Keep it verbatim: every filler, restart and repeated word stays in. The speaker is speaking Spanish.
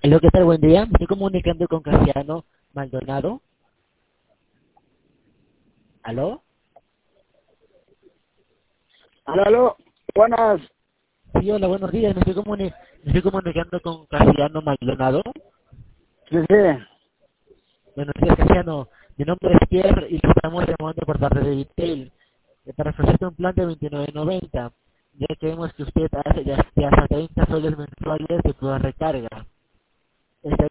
Hello, ¿qué tal? Buen día. Me estoy comunicando con Casiano Maldonado. ¿Aló? Aló, aló, buenas, Sí, hola, buenos días. Me estoy, comuni- me estoy comunicando con Casiano Maldonado. sí, sí, Buenos días, Casiano. Mi nombre es Pierre y le estamos llamando por parte de Vitel eh, para ofrecerte un plan de veintinueve noventa, ya que vemos que usted hace ya, ya hasta treinta soles mensuales de prueba recarga. Este